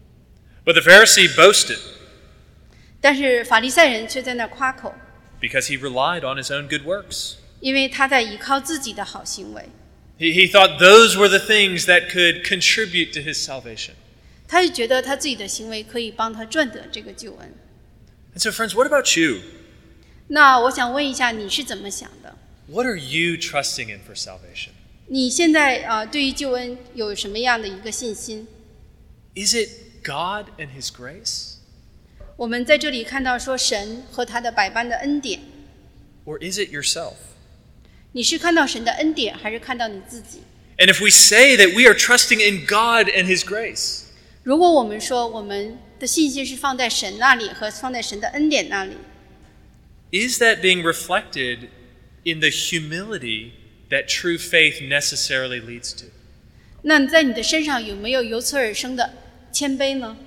But the Pharisee boasted 但是法利赛人却在那儿夸口， because he relied on his own good works. 因为他在依靠自己的好行为， He, he thought those were the things that could contribute to his salvation. 他就觉得他自己的行为可以帮他赚得这个救恩。 And so, friends, what about you? 那我想问一下，你是怎么想的？ What are you trusting in for salvation? 你现在啊、呃，对于救恩有什么样的一个信心？ Is it God and His grace? 我们在这里看到说神和他的百般的恩典， Or is it yourself? 你是看到神的恩典，还是看到你自己？ And if we say that we are trusting in God and His grace, 如果我们说我们的信心是放在神那里和放在神的恩典那里， is that being reflected in the humility that true faith necessarily leads to? 那在你的身上有没有由此而生的谦卑呢？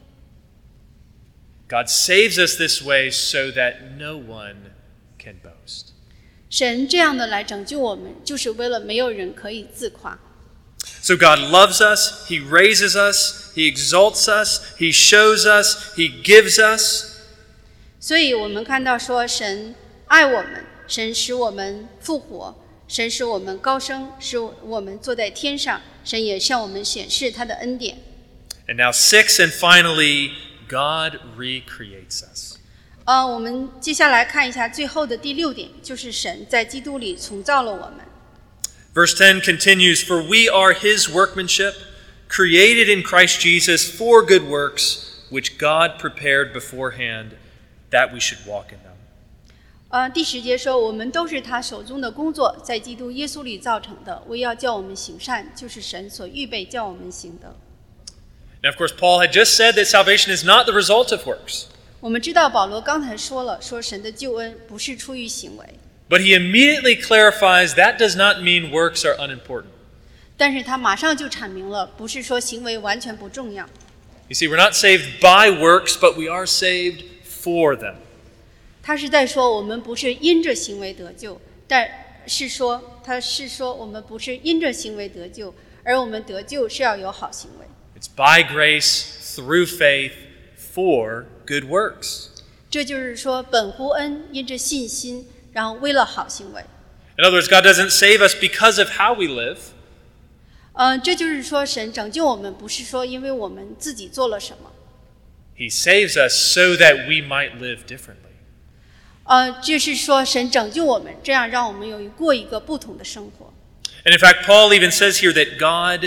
God saves us this way so that no one can boast. 神这样的来拯救我们，就是为了没有人可以自夸。 So God loves us, He raises us, He exalts us, He shows us, He gives us. 所以我们看到说，神爱我们，神使我们复活，神使我们高升，使我们坐在天上，神也向我们显示他的恩典。 And now six, and finally, God recreates us. 呃，我们接下来看一下最后的第六点，就是神在基督里重造了我们。 Verse ten continues, For we are His workmanship, created in Christ Jesus for good works, which God prepared beforehand, that we should walk in them. 呃，第十节说，我们都是他手中的工作，在基督耶稣里造成的，为要叫我们行善，就是神所预备叫我们行的。 Now, of course, Paul had just said that salvation is not the result of works. 我们知道保罗刚才说了，说神的救恩不是出于行为， But he immediately clarifies that does not mean works are unimportant. 但是他马上就阐明了，不是说行为完全不重要。 You see, we're not saved by works, but we are saved for them. 他是在说，我们不是因着行为得救，但是说他是说我们不是因着行为得救，而我们得救是要有好行为。 It's by grace, through faith, for good works. 这就是说，本乎恩，因着信心，然后为了好行为。 In other words, God doesn't save us because of how we live. 呃，这就是说，神拯救我们，不是说因为我们自己做了什么， He saves us so that we might live differently. 呃，就是说，神拯救我们，这样让我们有过一个不同的生活。 And in fact, Paul even says here that God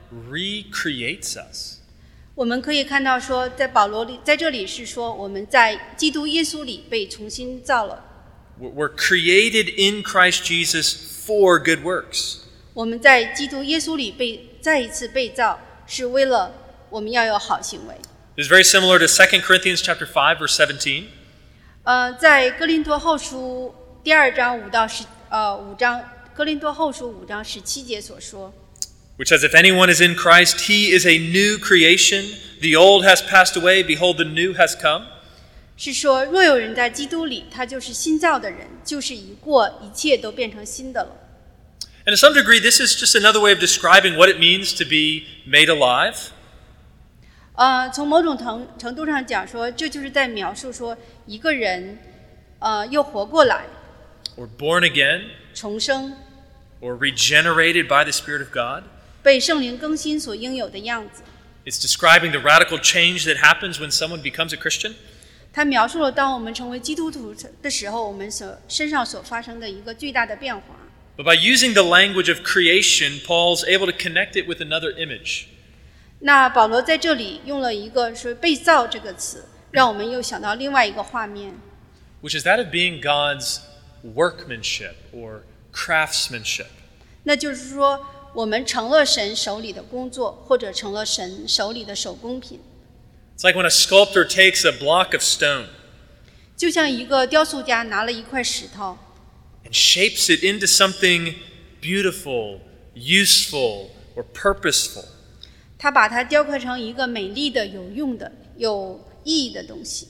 recreates us. 我们可以看到说，在保罗里，在这里是说，我们在基督耶稣里被重新造了。 We're created in Christ Jesus for good works. 我们在基督耶稣里被再一次被造，是为了我们要有好行为。 This is very similar to Second Corinthians chapter five, verse seventeen. 呃，在哥林多后书第二章五到十呃五章，哥林多后书五章十七节所说。 Which says, If anyone is in Christ, he is a new creation. The old has passed away. Behold, the new has come. 是说，若有人在基督里，他就是新造的人，就是已过，一切都变成新的了。 And to some degree, this is just another way of describing what it means to be made alive. 呃，从某种程程度上讲说，这就是在描述说一个人，呃，又活过来， Or born again, 重生， or regenerated by the Spirit of God. 被圣灵更新所应有的样子。 It's describing the radical change that happens when someone becomes a Christian. 他描述了当我们成为基督徒的时候，我们所身上所发生的一个巨大的变化。 But by using the language of creation, Paul's able to connect it with another image. 那保罗在这里用了一个说“被造”这个词，让我们又想到另外一个画面， Which is that of being God's workmanship or craftsmanship. 那就是说，我们成了神手里的工作，或者成了神手里的手工品。 It's like when a sculptor takes a block of stone 就像一个雕塑家拿了一块石头， and shapes it into something beautiful, useful, or purposeful. 他把它雕刻成一个美丽的、有用的、有意义的东西。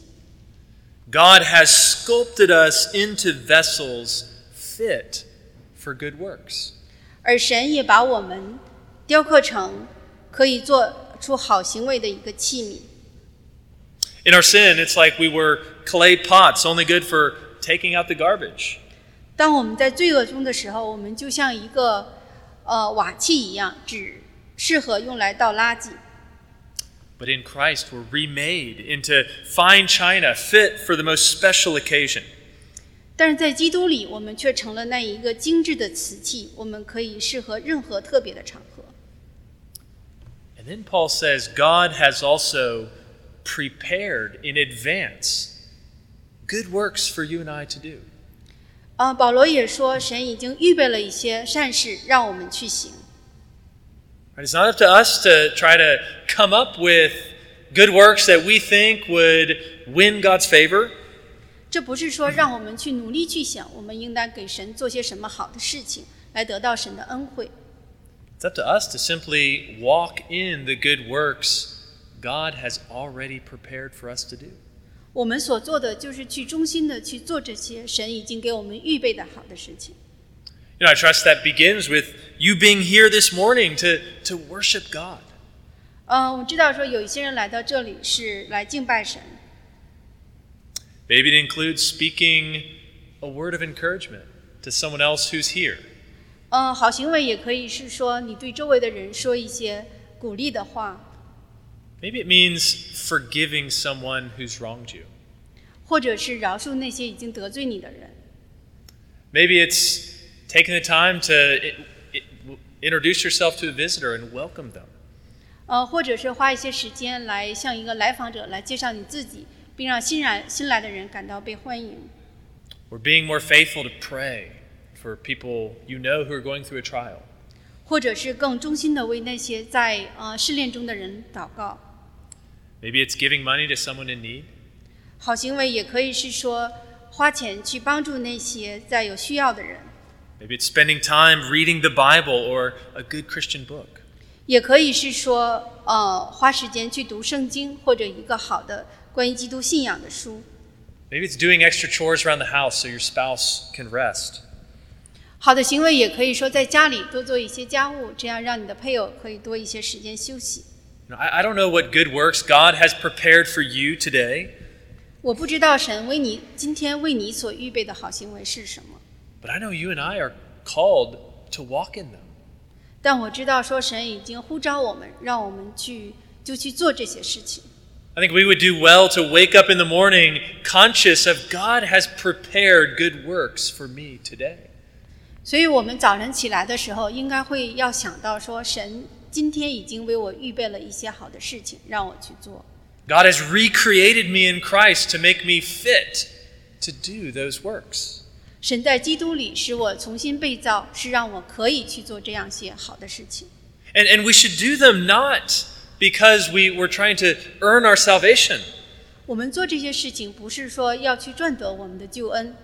God has sculpted us into vessels fit for good works. 而神也把我们雕刻成可以做出好行为的一个器皿。 In our sin, it's like we were clay pots, only good for taking out the garbage. 当我们在罪恶中的时候，我们就像一个呃瓦器一样，只适合用来倒垃圾。 But in Christ, we're remade into fine china, fit for the most special occasion. 但是在基督里，我们却成了那一个精致的瓷器，我们可以适合任何特别的场合。 And then Paul says, God has also prepared in advance good works for you and I to do. 呃，保罗也说，神已经预备了一些善事，让我们去行。 It's not up to us to try to come up with good works that we think would win God's favor. 这不是说让我们去努力去想我们应当给神做些什么好的事情来得到神的恩惠。 It's up to us to simply walk in the good works God has already prepared for us to do. 我们所做的就是去忠心的去做这些神已经给我们预备的好的事情。 You know, I trust that begins with you being here this morning to, to worship God. 呃，我知道说有一些人来到这里是来敬拜神。 Maybe it includes speaking a word of encouragement to someone else who's here. 呃，好行为也可以是说你对周围的人说一些鼓励的话， Maybe it means forgiving someone who's wronged you. 或者是饶恕那些已经得罪你的人。 Maybe it's taking the time to i- i- introduce yourself to a visitor and welcome them. 呃，或者是花一些时间来向一个来访者来介绍你自己，并让新来新来的人感到被欢迎。 Or being more faithful to pray for people you know who are going through a trial. 或者是更忠心的为那些在呃试炼中的人祷告。 Maybe it's giving money to someone in need. 好行为也可以是说花钱去帮助那些在有需要的人， Maybe it's spending time reading the Bible or a good Christian book. 也可以是说呃花时间去读圣经或者一个好的关于基督信仰的书。 Maybe it's doing extra chores around the house so your spouse can rest. 好的行为也可以说在家里多做一些家务，这样让你的配偶可以多一些时间休息。 You know, I, I don't know what good works God has prepared for you today, 我不知道神为你今天为你所预备的好行为是什么， but I know you and I are called to walk in them. 但我知道说神已经呼召我们，让我们去就去做这些事情。 I think we would do well to wake up in the morning conscious of God has prepared good works for me today. 所以我们早晨起来的时候，应该会要想到说，神今天已经为我预备了一些好的事情，让我去做。 God has recreated me in Christ to make me fit to do those works. 神在基督里使我重新被造，是让我可以去做这样些好的事情。 And, and we should do them not because we were trying to earn our salvation. 我们做这些事情，不是说要去赚得我们的救恩，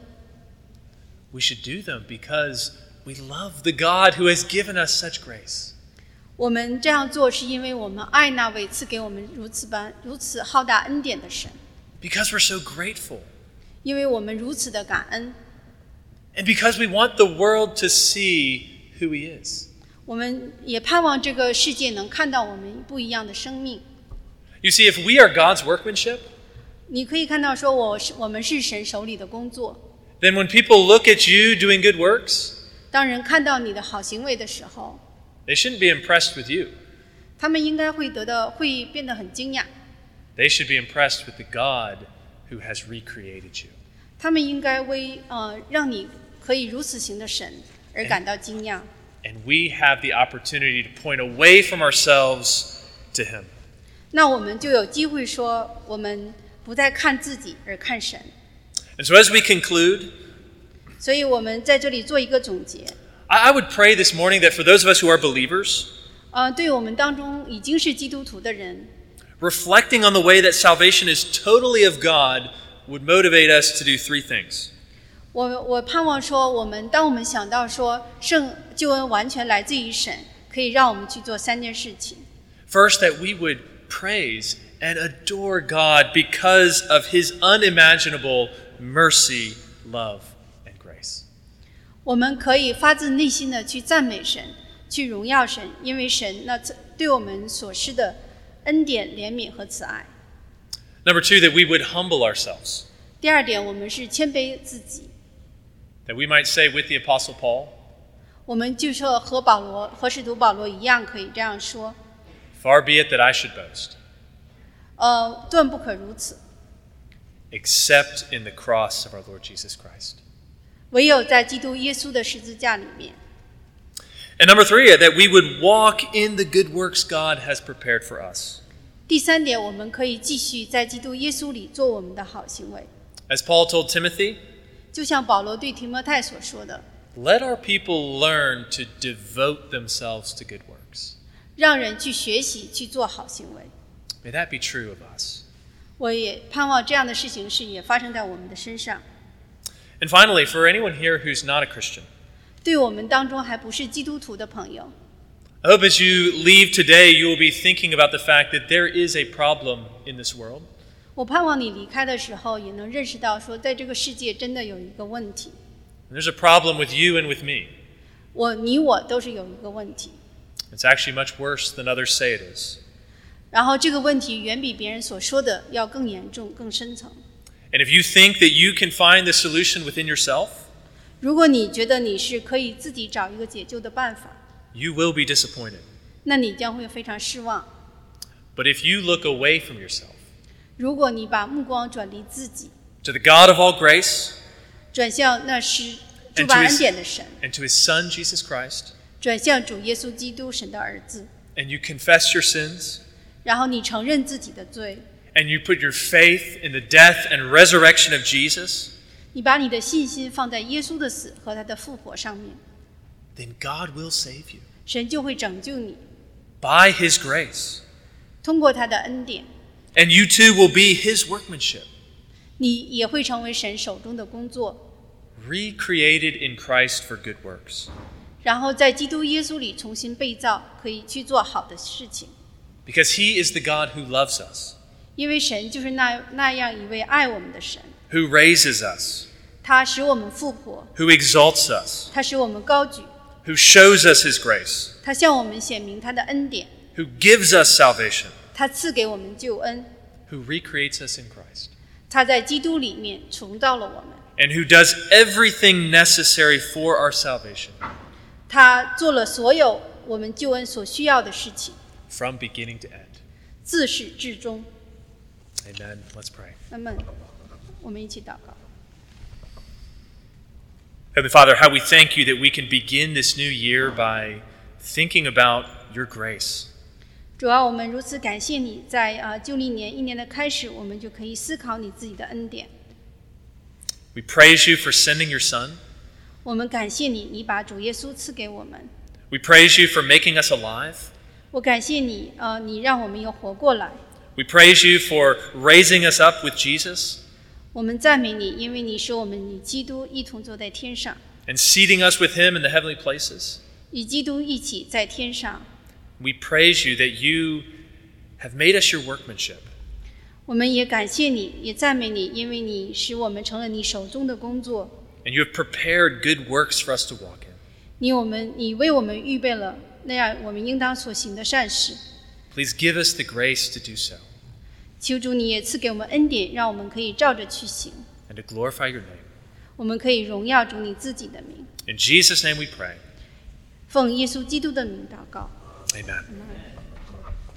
We should do them because we love the God who has given us such grace. 我们这样做是因为我们爱那位赐给我们如此般如此浩大恩典的神， Because we're so grateful. 因为我们如此的感恩， And because we want the world to see who He is. 我们也盼望这个世界能看到我们不一样的生命。 You see, if we are God's workmanship, 你可以看到说我是我们是神手里的工作， then when people look at you doing good works, 当人看到你的好行为的时候， they shouldn't be impressed with you. 他们应该会得到会变得很惊讶， They should be impressed with the God who has recreated you. 他们应该为呃让你可以如此行的神而感到惊讶。 And we have the opportunity to point away from ourselves to Him. 那我们就有机会说，我们不再看自己而看神。 And so as we conclude, 所以我们在这里做一个总结。 I I would pray this morning that for those of us who are believers, 呃，对我们当中已经是基督徒的人， reflecting on the way that salvation is totally of God would motivate us to do three things. 我我盼望说，我们当我们想到说圣救恩完全来自于神，可以让我们去做三件事情。 First, that we would praise and adore God because of His unimaginable mercy, love, and grace. 我们可以发自内心的去赞美神，去荣耀神，因为神那对我们所施的恩典、怜悯和慈爱。 Number two, that we would humble ourselves, 第二点，我们是谦卑自己， that we might say with the Apostle Paul, 我们就说和保罗和使徒保罗一样，可以这样说： Far be it that I should boast, 呃，断不可如此， except in the cross of our Lord Jesus Christ. 唯有在基督耶稣的十字架里面。 And number three, that we would walk in the good works God has prepared for us. 第三点，我们可以继续在基督耶稣里做我们的好行为， As Paul told Timothy, 就像保罗对提摩太所说的， let our people learn to devote themselves to good works. 让人去学习去做好行为。 May that be true of us. 我也盼望这样的事情是也发生在我们的身上。 And finally, for anyone here who's not a Christian, 对我们当中还不是基督徒的朋友， I hope as you leave today, you will be thinking about the fact that there is a problem in this world. 我盼望你离开的时候也能认识到说，在这个世界真的有一个问题， And there's a problem with you and with me. 我你我都是有一个问题， It's actually much worse than others say it is. 然后这个问题远比别人所说的要更严重、更深层。 And if you think that you can find the solution within yourself, 如果你觉得你是可以自己找一个解救的办法， you will be disappointed. 那你将会非常失望。 But if you look away from yourself 如果你把目光转离自己， to the God of all grace 转向那是 and 主 to 把 his, 恩典的神， and to his Son, Jesus Christ, 转向主耶稣基督神的儿子， and you confess your sins, 然后你承认自己的罪， and you put your faith in the death and resurrection of Jesus, 你把你的信心放在耶稣的死和他的复活上面， then God will save you 神就会拯救你， by his grace. 通过他的恩典， And you too will be his workmanship, 你也会成为神手中的工作， recreated in Christ for good works. 然后在基督耶稣里重新被造，可以去做好的事情。 Because he is the God who loves us, 因为神就是那那样一位爱我们的神， who raises us, 他使我们复活， who exalts us, 他使我们高举， who shows us his grace, 他向我们显明他的恩典， who gives us salvation, 他赐给我们救恩， who recreates us in Christ, 他在基督里面重造了我们， and who does everything necessary for our salvation 他做了所有我们救恩所需要的事情， from beginning to end. 自始至终。 Amen. Let's pray. 那么，我们一起祷告。 Heavenly Father, how we thank you that we can begin this new year by thinking about your grace. 主要我们如此感谢你在啊旧历年一年的开始，我们就可以思考你自己的恩典。 We praise you for sending your Son. 我们感谢你，你把主耶稣赐给我们。 We praise you for making us alive. 我感谢你，呃，你让我们又活过来。 We praise you for raising us up with Jesus 我们赞美你，因为你使我们与基督一同坐在天上， and seating us with him in the heavenly places. 与基督一起在天上。 We praise you that you have made us your workmanship. 我们也感谢你，也赞美你，因为你使我们成了你手中的工作。 And you have prepared good works for us to walk in. 你我们，你为我们预备了那样我们应当所行的善事。 Please give us the grace to do so 求主你也赐给我们恩典，让我们可以照着去行， and to glorify your name. 我们可以荣耀主你自己的名。 In Jesus' name we pray. 奉耶稣基督的名祷告。 Amen. Amen.